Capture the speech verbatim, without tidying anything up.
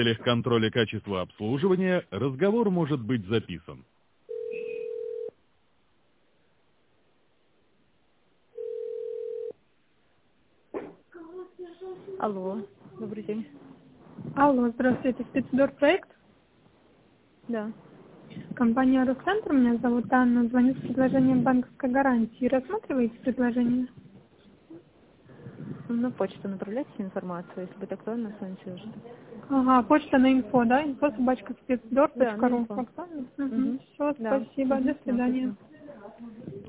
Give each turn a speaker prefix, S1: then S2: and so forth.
S1: В целях контроля качества обслуживания разговор может быть записан.
S2: Алло, добрый день.
S3: Алло, здравствуйте, спецдорпроект?
S2: Да.
S3: Компания Росцентр, меня зовут Анна, звоню с предложением банковской гарантии. Рассматриваете предложение?
S2: На почту направляйте информацию, если будет актуально, с вами свяжутся.
S3: Ага, почта на инфо, да? Инфо собачка спецдор
S2: Да,
S3: точка
S2: на
S3: ру.
S2: инфо.
S3: Актуально?
S2: Угу.
S3: Все,
S2: Да.
S3: спасибо,
S2: Угу.
S3: до свидания.
S2: Спасибо.